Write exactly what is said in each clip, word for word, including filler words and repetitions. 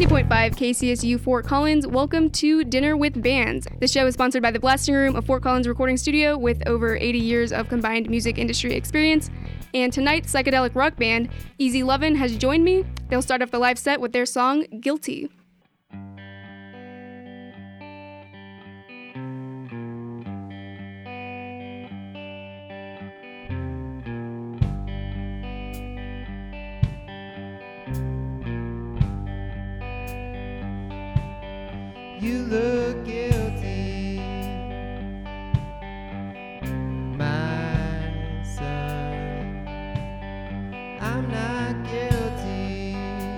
point five K C S U Fort Collins, welcome to Dinner with Bands. This show is sponsored by the Blasting Room, a Fort Collins recording studio with over eighty years of combined music industry experience. And tonight's psychedelic rock band, Easy Lovin', has joined me. They'll start off the live set with their song, Guilty. You look guilty, my son. I'm not guilty,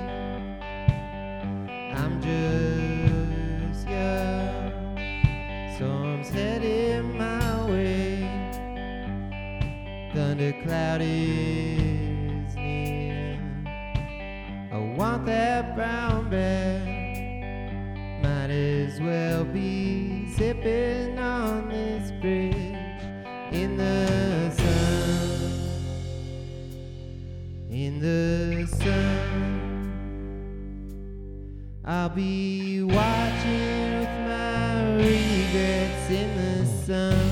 I'm just young. Storms heading my way, thundercloud is near. I want that brown bear, might as well be zipping on this bridge in the sun, in the sun. I'll be watching with my regrets in the sun.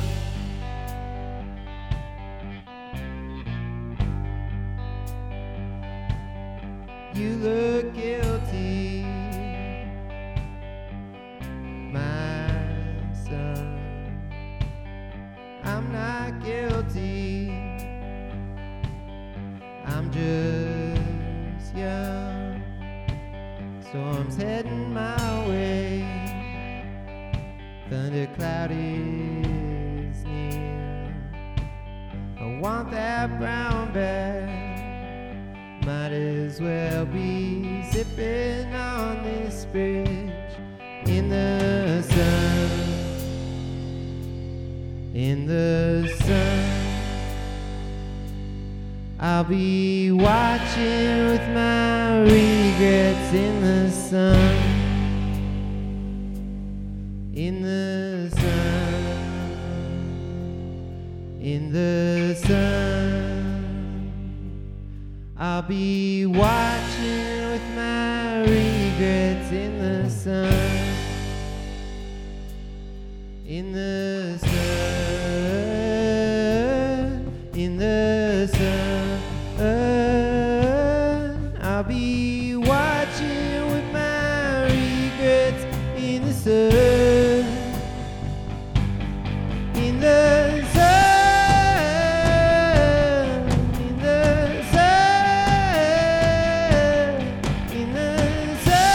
You look guilty, my son. I'm not guilty, I'm just young. Storms heading my way, thundercloud is near. I want that brown bag, might as well be zipping on this bridge in the sun, in the sun. I'll be watching with my regrets in the sun, in the sun, in the sun. I'll be watching with my regrets in the sun, in the sun, in the sun. I'll be watching with my regrets in the sun, in the sun, in the sun, in the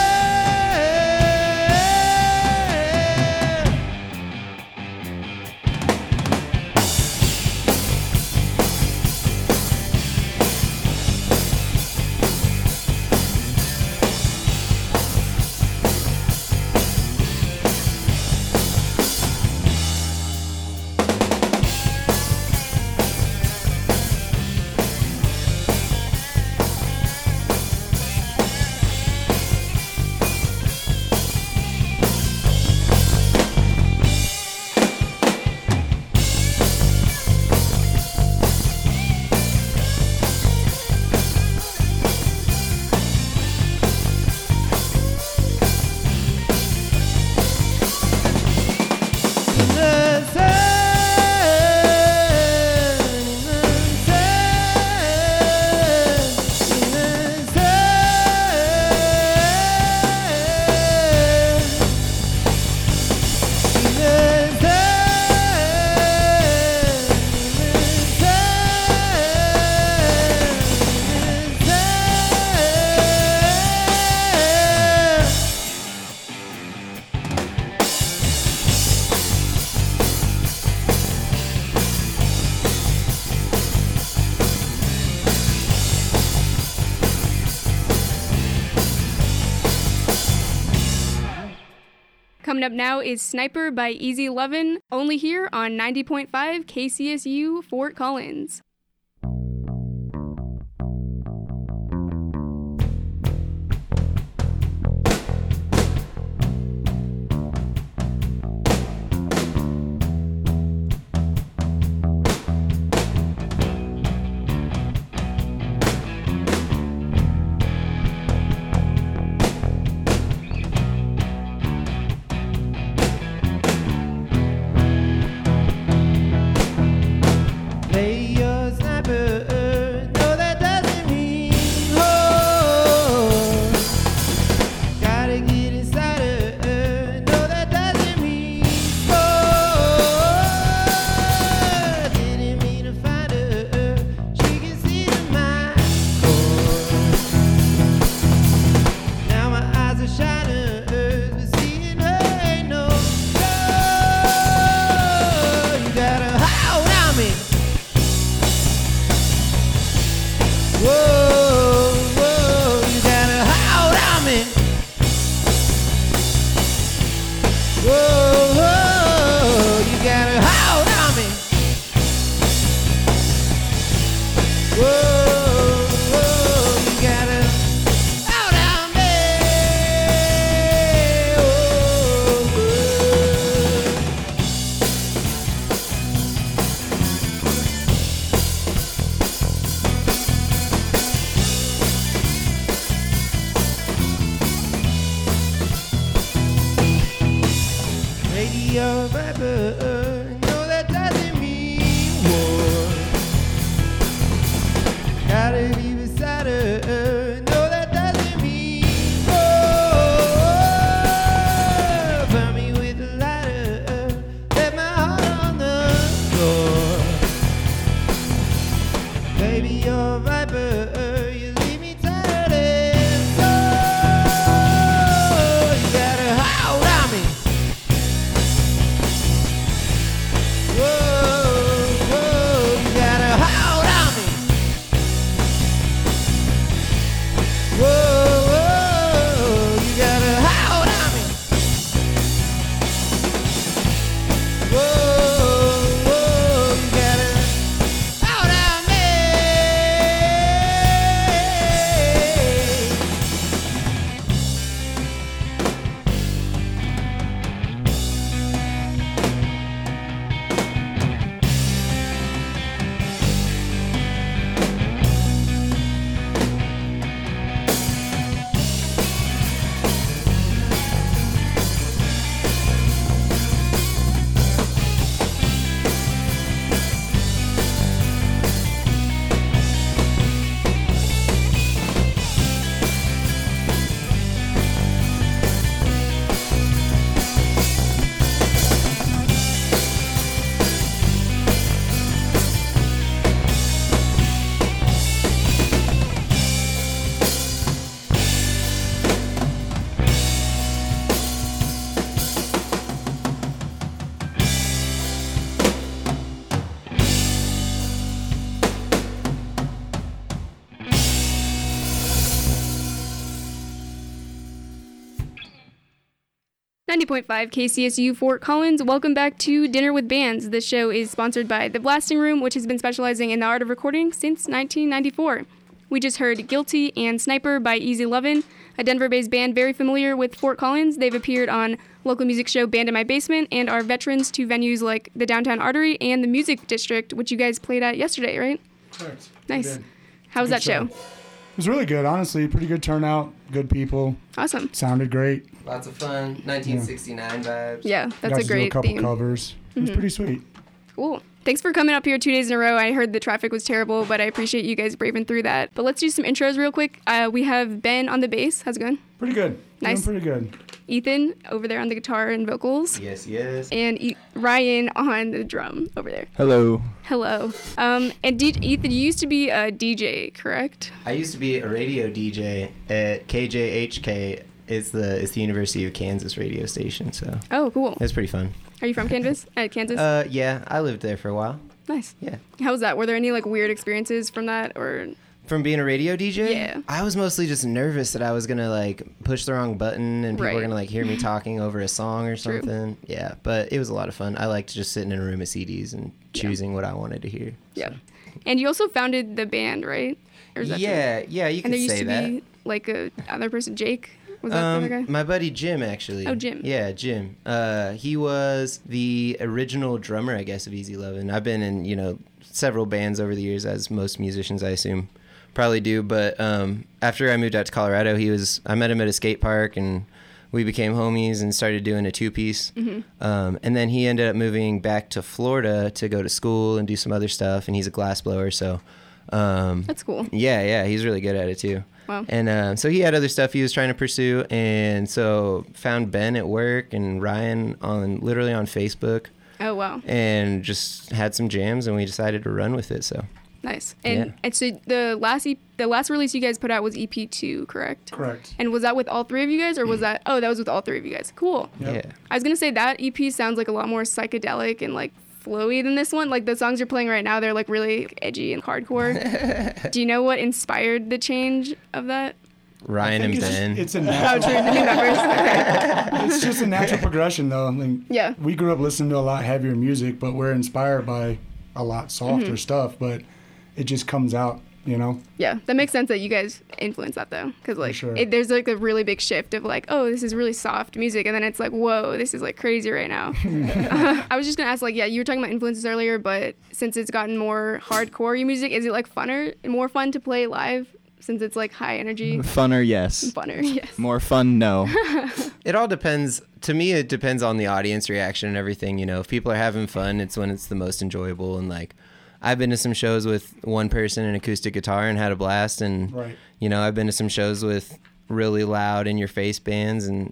Coming up now is Sniper by Easy Lovin', only here on ninety point five K C S U Fort Collins. a viper, you leave me turning. So you gotta hold on me. Whoa, whoa, you gotta hold on me. Whoa, whoa, you gotta hold on me. Whoa, whoa, you gotta hold on me. ninety point five K C S U Fort Collins. Welcome back to Dinner with Bands. This show is sponsored by The Blasting Room, which has been specializing in the art of recording since nineteen ninety-four. We just heard Guilty and Sniper by Easy Lovin', a Denver-based band very familiar with Fort Collins. They've appeared on local music show Band in My Basement and are veterans to venues like the Downtown Artery and the Music District, which you guys played at yesterday, right? Correct. Nice. We did. How was Good that show? It was really good, honestly. Pretty good turnout. Good people. Awesome. Sounded great. Lots of fun. nineteen sixty-nine vibes. Yeah, that's Got a to do a great couple theme. covers. It was Mhm. pretty sweet. Cool. Thanks for coming up here two days in a row. I heard the traffic was terrible, but I appreciate you guys braving through that. But let's do some intros real quick. Uh, we have Ben on the bass. How's it going? Pretty good. Nice. Doing pretty good. Ethan over there on the guitar and vocals. Yes, yes. And e- Ryan on the drum over there. Hello. Hello. Um, and D- Ethan, you used to be a D J, correct? I used to be a radio D J at K J H K. It's the it's the University of Kansas radio station, so Oh, cool. it's pretty fun. Are you from Kansas? Uh, Kansas? Uh, yeah, I lived there for a while. Nice. Yeah. How was that? Were there any like weird experiences from that, or? From being a radio D J? Yeah. I was mostly just nervous that I was gonna like push the wrong button and people Right. were gonna like hear me talking over a song or True. something. Yeah, but it was a lot of fun. I liked just sitting in a room of C Ds and Yeah. choosing what I wanted to hear. Yeah. so. And you also founded the band, right? Or is that true? Yeah, yeah, you And could there used say to that. be like a other person, Jake. Was that Um, the other guy? my buddy Jim, actually. Oh, Jim. Yeah, Jim. Uh, he was the original drummer, I guess, of Easy Lovin'. I've been in, you know, several bands over the years, as most musicians, I assume, probably do. But um, after I moved out to Colorado, he was. I met him at a skate park, and we became homies and started doing a two-piece. Mm-hmm. Um, and then he ended up moving back to Florida to go to school and do some other stuff. And he's a glassblower, so. Um, That's cool. Yeah, yeah, he's really good at it too. Wow. And uh, so he had other stuff he was trying to pursue, and so found Ben at work and Ryan on literally on Facebook, Oh, wow. and just had some jams, and we decided to run with it. So Nice. And, Yeah. and so the last e- the last release you guys put out was E P two, correct? Correct. And was that with all three of you guys, or was that? Oh, that was with all three of you guys. Cool. Yep. yeah, I was gonna say that E P sounds like a lot more psychedelic and like flowy than this one. Like the songs you're playing right now, they're like really edgy and hardcore. Do you know what inspired the change of that? Ryan I and think it's, Ben. it's a Oh, natural, true. The new members. Okay. it's just a natural progression, though. I mean, Yeah. we grew up listening to a lot heavier music, but we're inspired by a lot softer Mm-hmm. stuff. But it just comes out, you know. Yeah, that makes sense that you guys influence that though, because like sure. it, there's like a really big shift of like, oh, this is really soft music, and then it's like, whoa, this is like crazy right now. uh, I was just gonna ask, like, yeah, you were talking about influences earlier, but since it's gotten more hardcore music, is it like funner, more fun to play live since it's like high energy? Funner, yes. Funner, yes. More fun, no. It all depends. To me, it depends on the audience reaction and everything. You know, if people are having fun, it's when it's the most enjoyable. And like, I've been to some shows with one person and acoustic guitar and had a blast. And Right. you know, I've been to some shows with really loud in your face bands and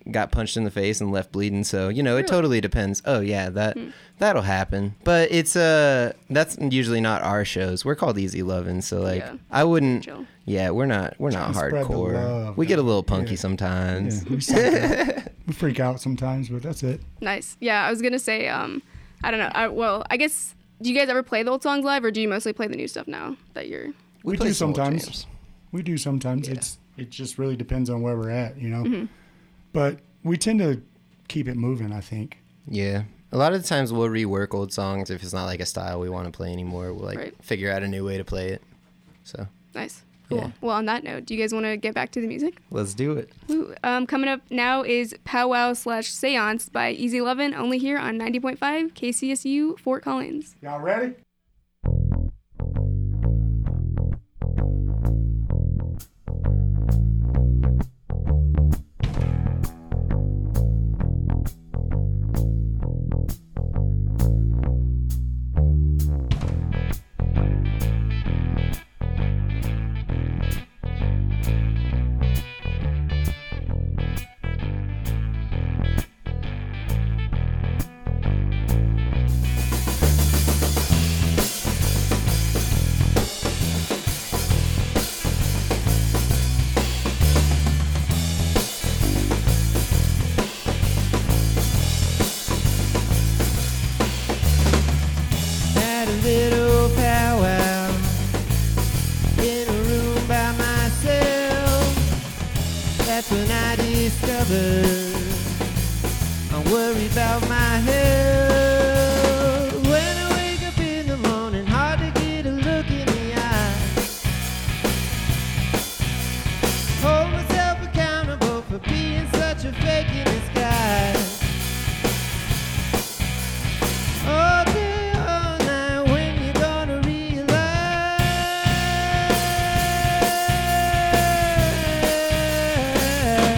got punched in the face and left bleeding. So, you know, it Really? totally depends. Oh, yeah, that Hmm. that'll happen. But it's uh that's usually not our shows. We're called Easy Lovin', so like Yeah. I wouldn't Chill. Yeah, we're not we're not Trying to spread the hardcore. love, We get a though. little punky Yeah. sometimes. Yeah, we, something- we freak out sometimes, but that's it. Nice. Yeah, I was gonna say, um, I don't know. I, well, I guess, do you guys ever play the old songs live, or do you mostly play the new stuff now that you're? We play do some old sometimes. jams. We do sometimes. Yeah. It's it just really depends on where we're at, you know. Mm-hmm. But we tend to keep it moving, I think. Yeah. A lot of the times we'll rework old songs if it's not like a style we want to play anymore. We'll like Right. figure out a new way to play it. So Nice. Cool. Yeah. Well, on that note, do you guys want to get back to the music? let's do it. Woo. Um, coming up now is Powwow slash Seance by Easy Lovin', only here on ninety point five K C S U Fort Collins. Y'all ready? Had a little powwow in a room by myself. That's when I discovered I'm worried about my health. When I wake up in the morning, hard to get a look in the eye. Hold myself accountable for being such a fake in disguise. All day, all night, when you gonna realize?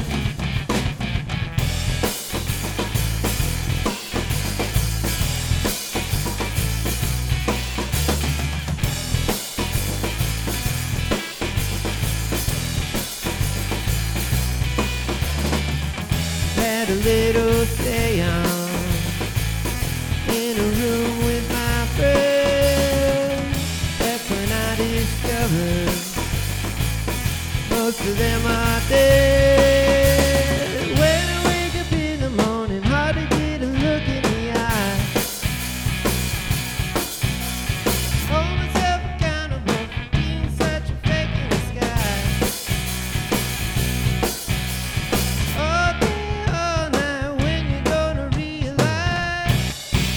Had a little seance in a room with my friends. That's when I discovered most of them are dead. When I wake up in the morning, hard to get a look in the eye. Hold myself accountable for being such a fake in disguise. All day, all night, when you gonna realize?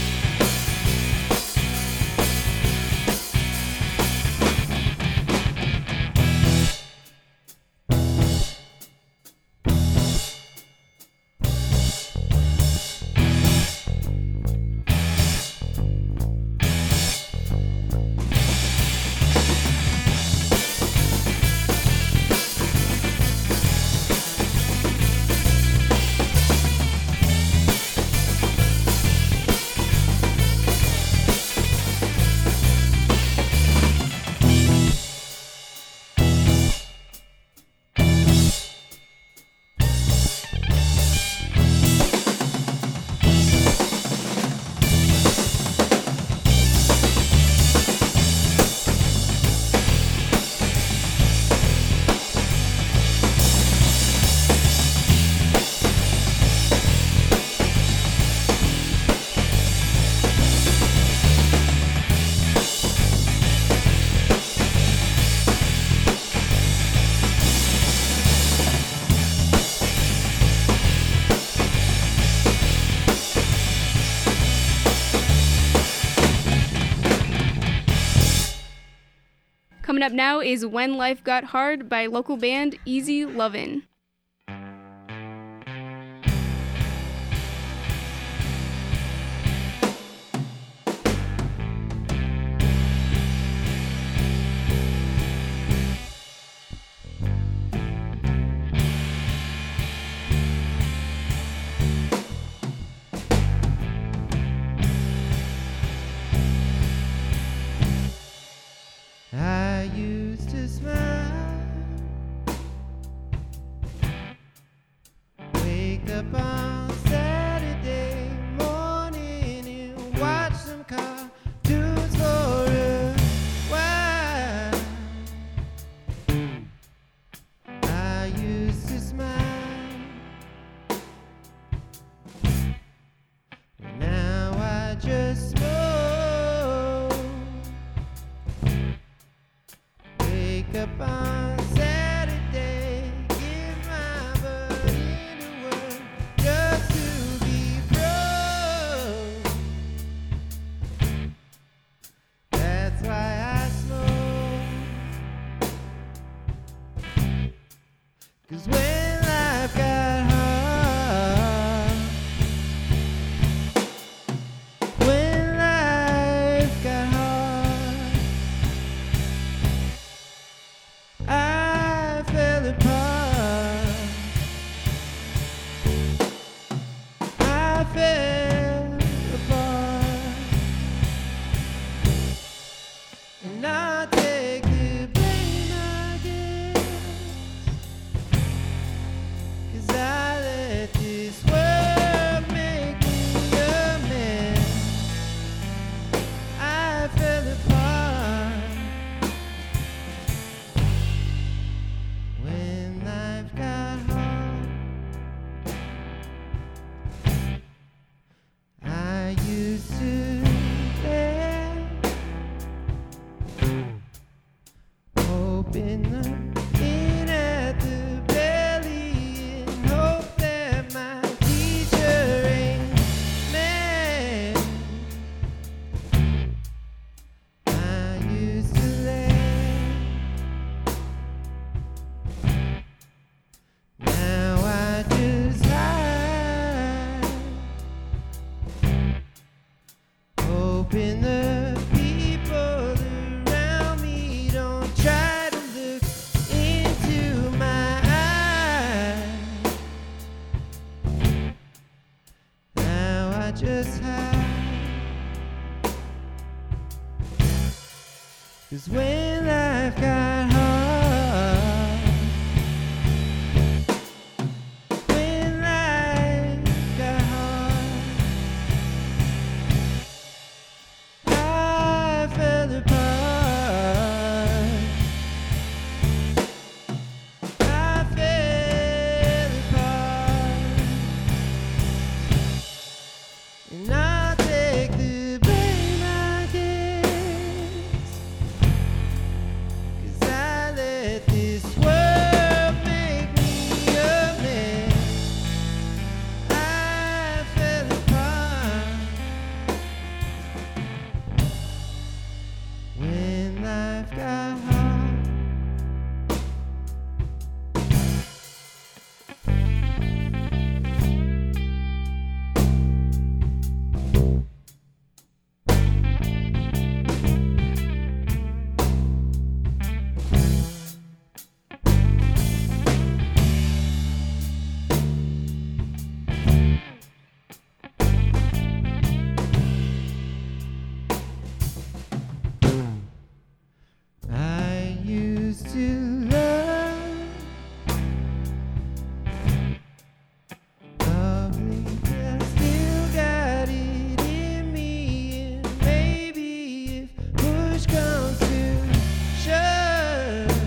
Coming up now is When Life Got Hard by local band Easy Lovin'. I used to smile wake up on Saturday, give my body to work just to be broke. That's why I smoke. 'Cause when life got hard, when life got hard, I fell apart. I fell apart. And I'll take the blame, I guess, 'cause I let this world make me a mess. I fell apart when life got hard. I used to let open up in at the belly and hope that my teacher ain't mad. I used to let, now I just hide, hoping the people around me don't try to look into my eyes. Now I just hide, 'cause when life got hard, when life got hard, I fell apart. I fell apart. And I'll take the blame, I guess, 'cause I let this world make me a mess. I fell apart when life got hard. I used to love lovely, I still got it in me, and maybe if push comes to shove,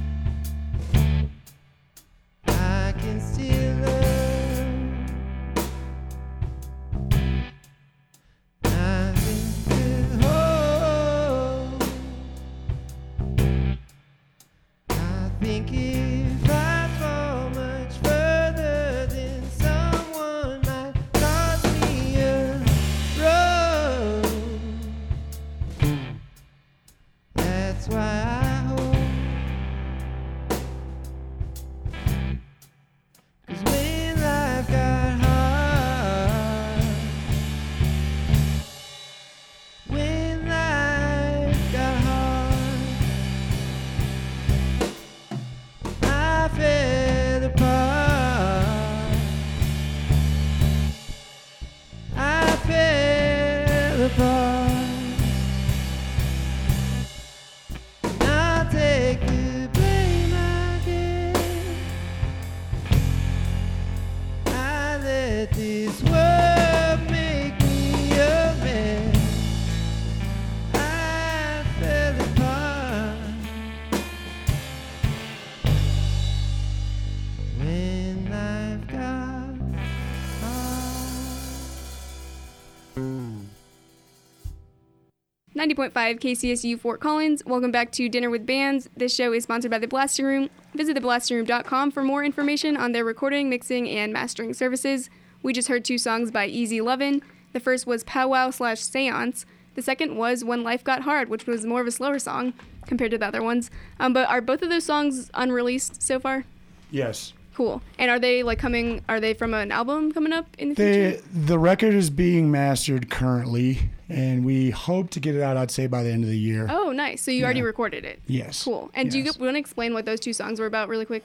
I can still love. Nothing to hold. I think if I fall much further, then someone might toss me a road. That's why I hope. 'Cause when life got hard, when life got hard, I fell apart. I fell apart. And ninety point five K C S U Fort Collins. Welcome back to Dinner with Bands. This show is sponsored by The Blasting Room. Visit the blasting room dot com for more information on their recording, mixing, and mastering services. We just heard two songs by Easy Lovin'. The first was Powwow slash Seance. The second was When Life Got Hard, which was more of a slower song compared to the other ones. Um, but are both of those songs unreleased so far? Yes. Cool. And are they like coming, are they from an album coming up in the They, future? the record is being mastered currently, and we hope to get it out, I'd say, by the end of the year. Oh, nice. So you Yeah. already recorded it. Yes. Cool. And do you Yes. want to explain what those two songs were about really quick?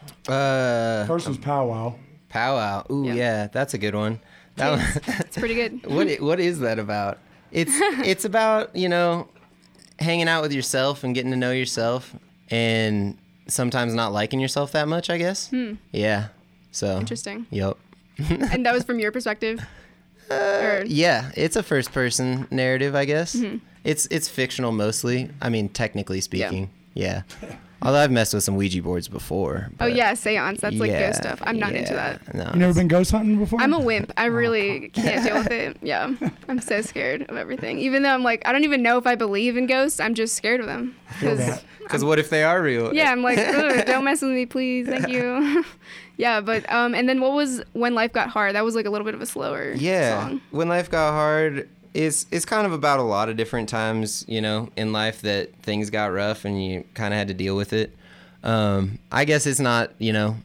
Uh, First was Powwow. Powwow. Ooh, Yeah. yeah, that's a good one. That one. It's pretty good. what i- What is that about? It's it's about, you know, hanging out with yourself and getting to know yourself, and sometimes not liking yourself that much, I guess. Hmm. Yeah. So. Interesting. Yep. And that was from your perspective? Or, Yeah, it's a first person narrative, I guess. Mm-hmm. It's it's fictional mostly. I mean, technically speaking. Yeah. Although I've messed with some Ouija boards before. oh, but yeah, seance. That's like yeah, ghost stuff. I'm not into yeah, that. No. You never been ghost hunting before? I'm a wimp. I really can't deal with it. Yeah. I'm so scared of everything. Even though I'm like, I don't even know if I believe in ghosts. I'm just scared of them. feel that. Because what if they are real? Yeah, I'm like, "Ugh, don't mess with me, please. Thank you. Yeah, but, um, and then what was When Life Got Hard? That was like a little bit of a slower Yeah. song. When life got hard, it's it's kind of about a lot of different times, you know, in life that things got rough and you kind of had to deal with it. Um, I guess it's not, you know,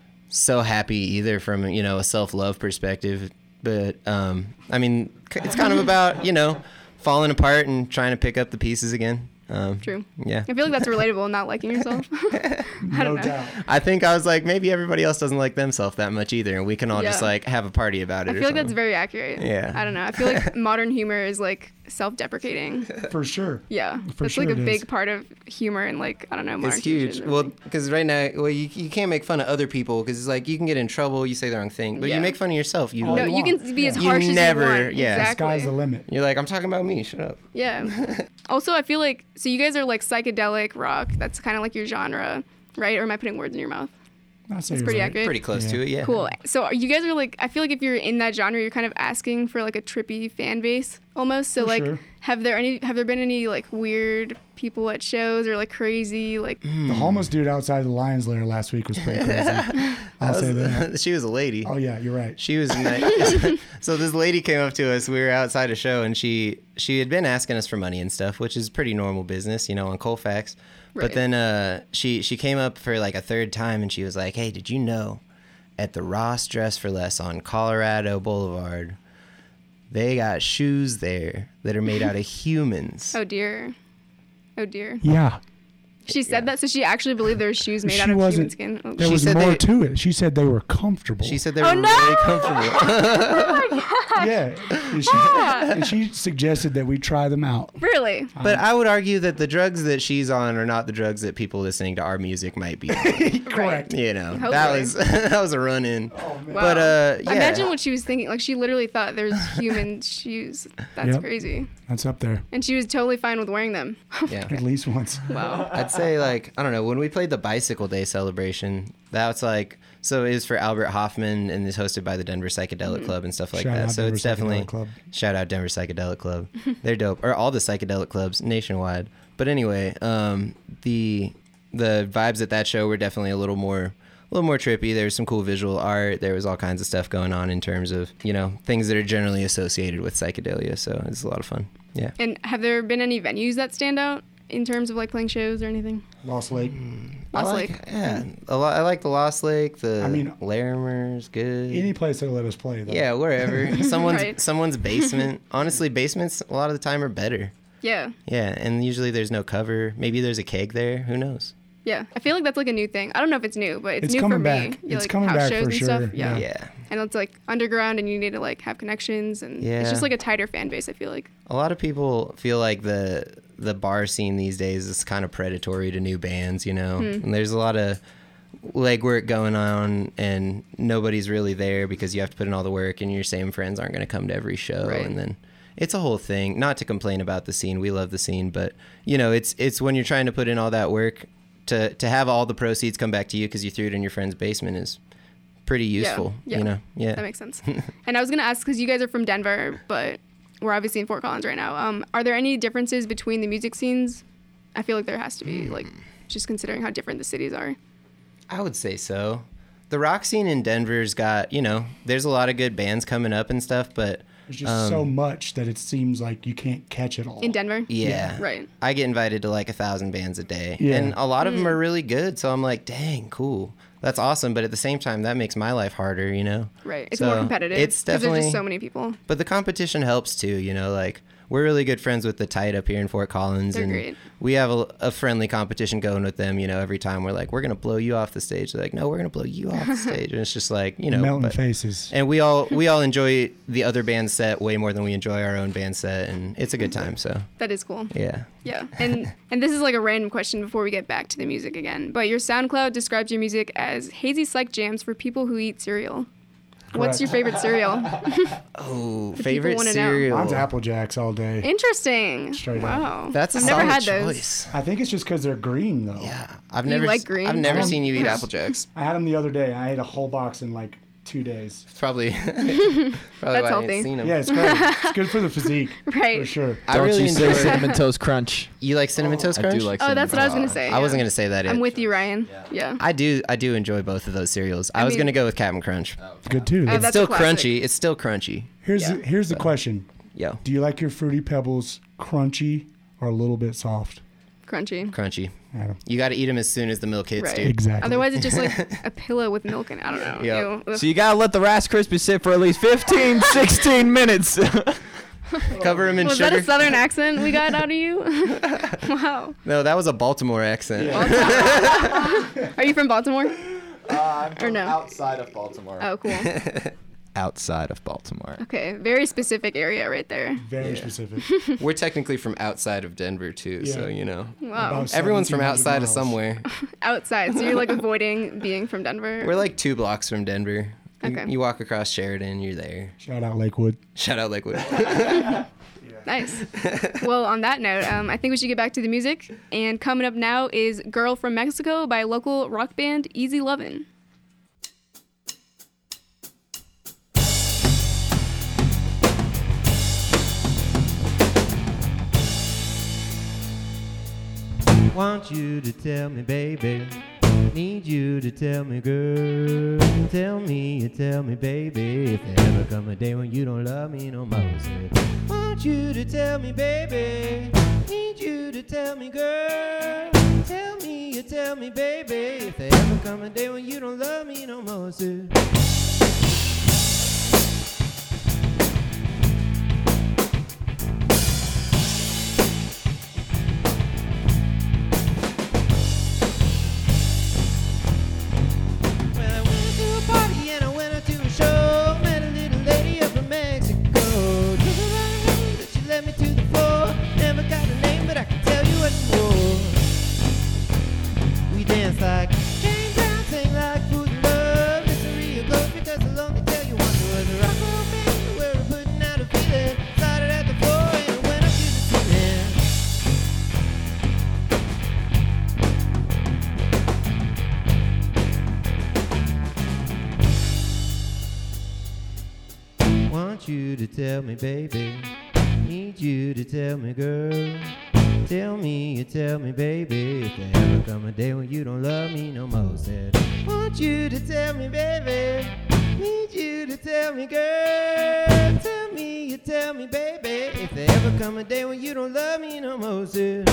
so happy either from, you know, a self-love perspective. But, um, I mean, c- it's kind of about, you know, falling apart and trying to pick up the pieces again. Um, True. Yeah. I feel like that's relatable, not liking yourself. I No don't know. doubt. I think I was like, maybe everybody else doesn't like themselves that much either, and we can all just Yeah. like have a party about it. I or feel like that's something. very accurate. Yeah. I don't know. I feel like modern humor is like self-deprecating. For sure. Yeah. For That's sure like a it big is. part of humor and like, I don't know, modern It's huge. tradition and Well, everything. because right now, well, you, you can't make fun of other people because it's like you can get in trouble, you say the wrong thing, but Yeah. you make fun of yourself. You All No, you you want. can be as Yeah. You harsh never- as you want. yeah. Exactly. Sky's the limit. You're like, I'm talking about me. Shut up. Yeah. Also, I feel like, so you guys are like psychedelic rock. That's kind of like your genre, right? Or am I putting words in your mouth? I'd say It's you're pretty right. accurate. Pretty close Yeah. to it, yeah. Cool. So are you guys are like, I feel like if you're in that genre, you're kind of asking for like a trippy fan base almost. So For like, sure. have there any, have there been any like weird people at shows or like crazy, like, The homeless dude outside the Lion's Lair last week was pretty crazy. I'll say that. She was a lady. Oh, yeah, you're right. She was nice. So this lady came up to us. We were outside a show, and she she had been asking us for money and stuff, which is pretty normal business, you know, on Colfax. Right. But then uh, she she came up for like a third time, and she was like, "Hey, did you know at the Ross Dress for Less on Colorado Boulevard, they got shoes there that are made out of humans?" oh dear. Oh dear. Yeah. She said that, so she actually believed there were shoes made She out of human wasn't- skin. Oh, There She was said more they- to it. She said they were comfortable. She said they Oh, were no! really comfortable. yeah. And she, and she suggested that we try them out. really? But I would argue that the drugs that she's on are not the drugs that people listening to our music might be on. Correct. You know, that Hopefully. was that was a run in. Wow. But uh, yeah. Imagine what she was thinking. Like, she literally thought there's human shoes. That's Yep. crazy. That's up there. And she was totally fine with wearing them. yeah. At least once. Wow. I'd say like I don't know when we played the Bicycle Day celebration. That's like so it is for Albert Hoffman and is hosted by the Denver Psychedelic Club and stuff like Shout that. out So Denver it's definitely Psychedelic Club. shout out Denver Psychedelic Club. They're dope, or all the psychedelic clubs nationwide. But anyway, um, the the vibes at that show were definitely a little more. A little more trippy. There was some cool visual art. There was all kinds of stuff going on in terms of, you know, things that are generally associated with psychedelia. So it's a lot of fun. Yeah. And have there been any venues that stand out in terms of like playing shows or anything? Lost Lake. Lost I like, Lake. Yeah. A lot, I like the Lost Lake. The I mean, Larimer's good. Any place that'll let us play, though. Yeah, wherever. Someone's Right. someone's basement. Honestly, basements a lot of the time are better. Yeah. Yeah, and usually there's no cover. Maybe there's a keg there. Who knows? Yeah. I feel like that's like a new thing. I don't know if it's new, but it's, It's new for coming me. back. You It's like coming house back shows for and sure. stuff. Yeah. Yeah. And it's like underground and you need to like have connections and Yeah. it's just like a tighter fan base, I feel like. A lot of people feel like the the bar scene these days is kind of predatory to new bands, you know. Hmm. And there's a lot of legwork going on, and nobody's really there because you have to put in all the work, and your same friends aren't going to come to every show, Right. and then it's a whole thing. Not to complain about the scene, we love the scene, but you know, it's it's when you're trying to put in all that work to to have all the proceeds come back to you because you threw it in your friend's basement is pretty useful. yeah. You know, yeah. That makes sense. And I was going to ask, because you guys are from Denver, but we're obviously in Fort Collins right now. Um, are there any differences between the music scenes? I feel like there has to be, like, just considering how different the cities are. I would say so. The rock scene in Denver's got, you know, there's a lot of good bands coming up and stuff, but There's just um, so much that it seems like you can't catch it all. In Denver? Yeah. Right. I get invited to like a thousand bands a day. Yeah. And a lot of Mm. them are really good. So I'm like, dang, cool. That's awesome. But at the same time, that makes my life harder, you know? Right. It's So, more competitive. It's 'cause there's definitely. just so many people. But the competition helps too, you know, like we're really good friends with the Tide up here in Fort Collins. They're and great. we have a, a friendly competition going with them, you know, every time we're like, we're going to blow you off the stage. They're like, no, we're going to blow you off the stage. And it's just like, you know. Melting but- faces. And we all we all enjoy the other band set way more than we enjoy our own band set. And it's a good time. So, That is cool. yeah. Yeah. And and this is like a random question before we get back to the music again. But your SoundCloud describes your music as hazy psych jams for people who eat cereal. What's your favorite cereal? Oh, people favorite wanna know. cereal. Mine's Apple Jacks all day. Interesting. Straight up. Wow. That's a I've solid never had those. choice. I think it's just because they're green, though. Yeah, I've You never like s- green? I've never Um, seen you eat Apple Jacks. I had them the other day. I ate a whole box in like two days. Probably. probably That's why I healthy. ain't seen 'em. Yeah, it's great. It's good for the physique. Right. For sure. I Don't really you say enjoy. cinnamon toast crunch? You like cinnamon toast I crunch? do like. Oh, that's what I was cinnamon gonna say. I wasn't yeah. gonna say that. I'm yet. with you, Ryan. Yeah. I do. I do enjoy both of those cereals. I, I was mean- gonna go with Captain Crunch. It's good too. Oh, It's that's still a classic. crunchy. It's still crunchy. here's yeah. the, here's the question. Yo, Do you like your Fruity Pebbles crunchy or a little bit soft? Crunchy. crunchy. Adam. You got to eat them as soon as the milk hits, Right. dude. Exactly. Otherwise, it's just like a pillow with milk in it. I don't know. Yep. Ew. So you gotta let the Rice Krispies sit for at least fifteen, sixteen minutes. Cover them in Was that sugar. a southern accent we got out of you? Wow. No, that was a Baltimore accent. Are you from Baltimore? I'm Or no? outside of Baltimore. Oh, cool. Outside of Baltimore. Okay. Very specific area right there. Very Yeah. specific. We're technically from outside of Denver too, so Yeah. you know. Wow. About Everyone's from seventeen hundred outside of miles. somewhere. Outside. So you're like avoiding being from Denver. We're like two blocks from Denver. You, Okay. you walk across Sheridan, you're there. Shout out Lakewood. Shout out Lakewood. Nice. Well, on that note, um, I think we should get back to the music. And coming up now is Girl from Mexico by local rock band Easy Lovin'. Want you to tell me, baby. Need you to tell me, girl. Tell me, tell me, baby. If there ever come a day when you don't love me no more. Said, want you to tell me, baby. Need you to tell me, girl. Tell me, tell me, baby. If there ever come a day when you don't love me no more. Said, well, I went to a party and I went to a show. Met a little lady up from Mexico. Took her by the hand, but she led me to the floor. Never got her name, but I can tell you what she wore. We danced like James Brown, sang like Food and Love. Listen real close because I'll only tell you once. It was a rock and roll band where we're putting out a feeling. Started at the floor and it went up to the ceiling. Want you to tell me, baby. Need you to tell me, girl. Tell me, tell me, baby. If there ever come a day when you don't love me no more. Said, want you to tell me, baby. Need you to tell me, girl. Tell me, tell me, baby. If there ever come a day when you don't love me no more. Said,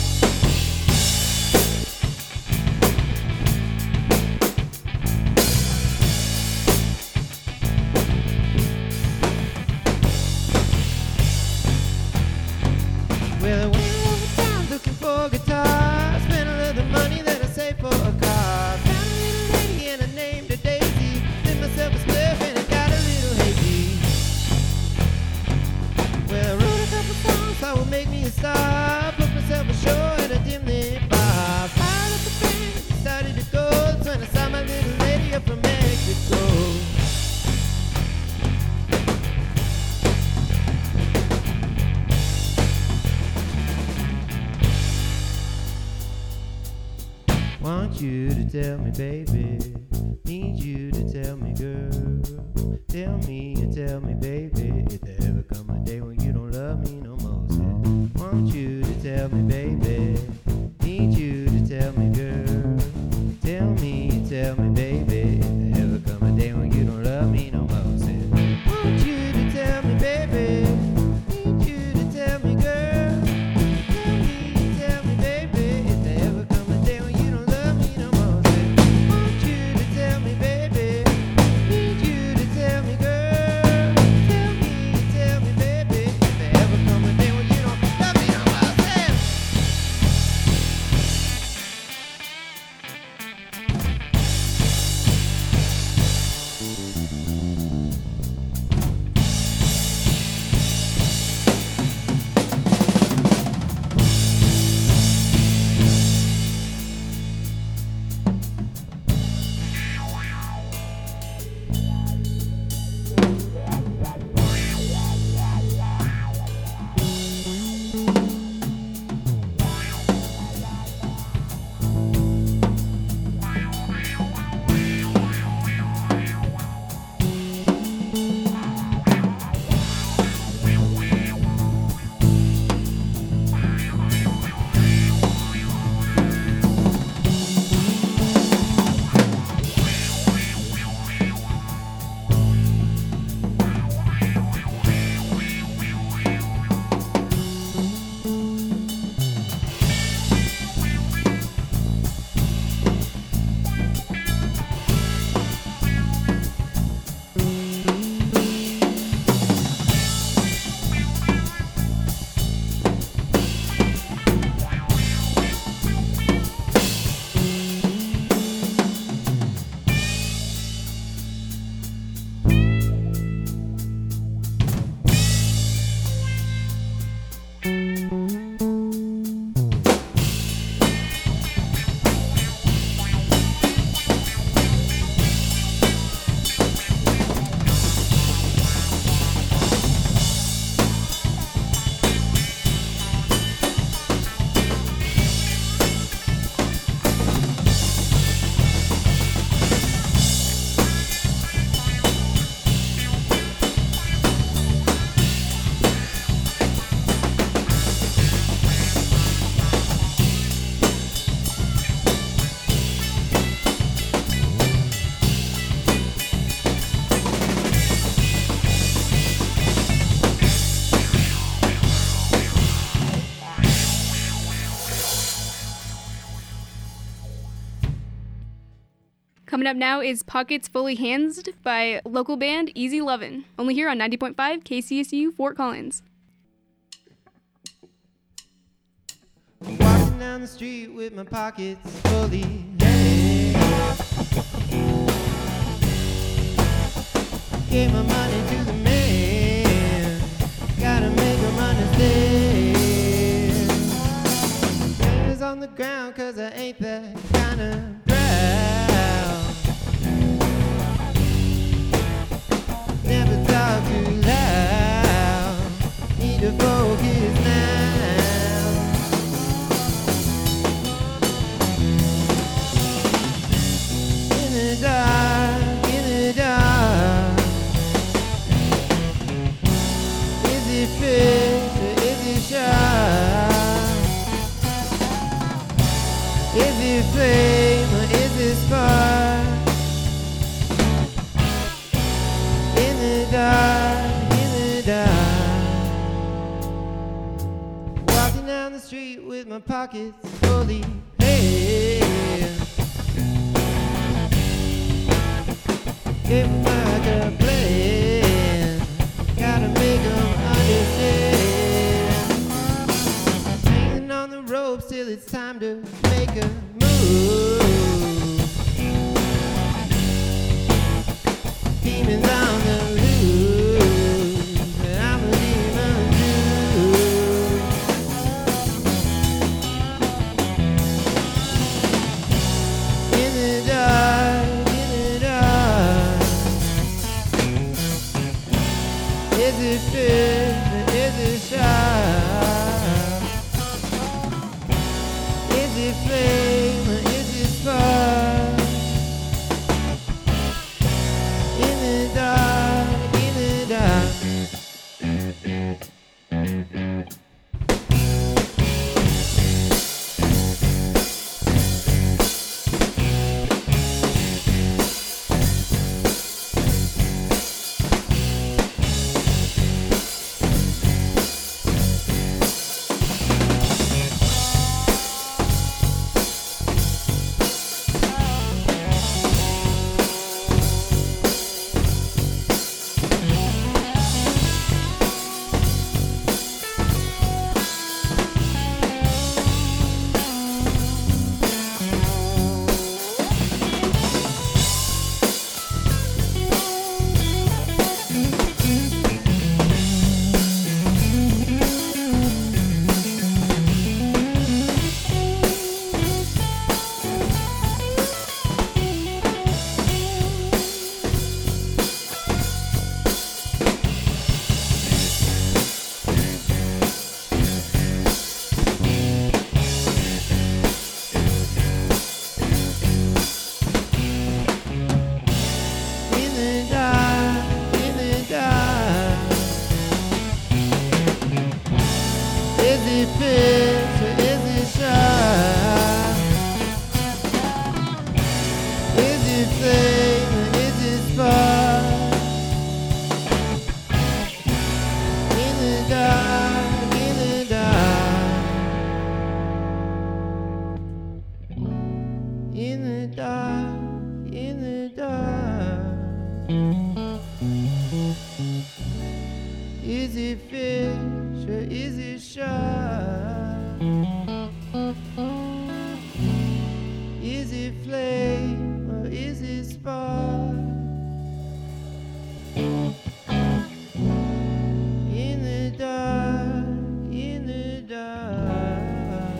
well, I went over town looking for a guitar. Spent a little money that I saved for a car. Found a little lady and I named her Daisy. Lit myself a spliff and it got a little hazy. Well, I wrote a couple songs that would make me a star. Put myself a show Want you to tell me, baby. Need you to tell me, girl. Tell me and tell me, baby. If there ever come a day when you don't love me no more. Said, want you to tell me, baby. Need you to tell me, girl. Tell me and tell me, baby. If there ever come a day when you don't love me no more. Said, want you to tell me, baby. Need you to tell me, girl. Tell me and tell me, baby. If there ever come a day when you don't love me no more. Said, want you to tell me, baby. Need you to tell me, girl. Tell me and tell me, baby. If there ever come a day when you don't love me no more. Said, Coming up now is Pockets Fully Handsed by local band Easy Lovin', only here on ninety point five K C S U Fort Collins. walking down the street with my pockets fully empty. Gave my money to the man. Gotta make him understand. Fingers on the ground, cause I ain't that kind of proud. Never talk too loud. Need to focus now. In the dark, in the dark. Is it fit or is it sharp? Is it flame or is it spark? In the dark, in the dark. Walking down the street with my pockets fully paid. Give back a plan. Gotta make them understand. Hanging on the ropes till it's time to make a move. Demons on the loose, and I'm a demon too. In the dark, in the dark. Is it fit or is it sharp? Is it flame or is it spark? the dark, in the dark. Is it fish or is it shark? Is it flame or is it spark? In the dark, in the dark.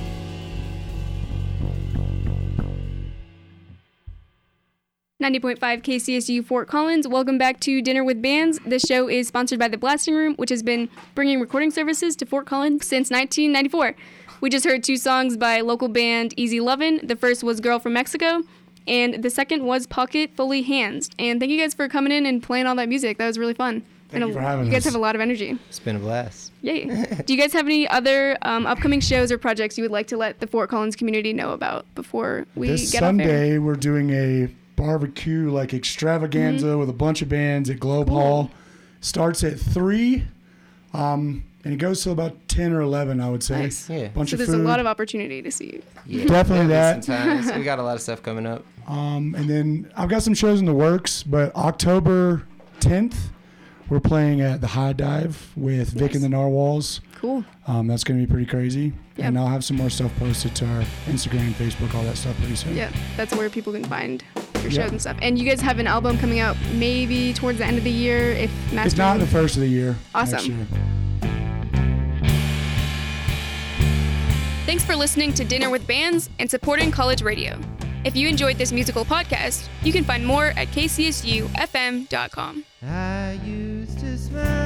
ninety point five K C S U Fort Collins. Welcome back to Dinner with Bands. This show is sponsored by the Blasting Room, which has been bringing recording services to Fort Collins since nineteen ninety-four. We just heard two songs by local band Easy Lovin'. The first was Girl from Mexico, and the second was Pocket Fully Hands. And thank you guys for coming in and playing all that music. That was really fun. Thank and you for having You guys us. have a lot of energy. It's been a blast. Yay. Do you guys have any other um, upcoming shows or projects you would like to let the Fort Collins community know about before we This get off air? Sunday, we're doing a barbecue like extravaganza Mm-hmm. with a bunch of bands at Globe Cool. Hall. Starts at three, um, and it goes till about ten or eleven, I would say. Nice. Yeah. Bunch So of there's food. a lot of opportunity to see. Yeah. Definitely Yeah, that. some times. We got a lot of stuff coming up. Um, and then I've got some shows in the works, but October tenth, we're playing at the High Dive with Vic Nice. and the Narwhals. Cool. Um, that's going to be pretty crazy. Yeah. And I'll have some more stuff posted to our Instagram, Facebook, all that stuff pretty soon. Yeah, that's where people can find your Yeah. shows and stuff. And you guys have an album coming out maybe towards the end of the year if mastering. It's not the first of the year. Awesome. Next year. Thanks for listening to Dinner with Bands and supporting college radio. If you enjoyed this musical podcast, you can find more at k c s u f m dot com. I used to smile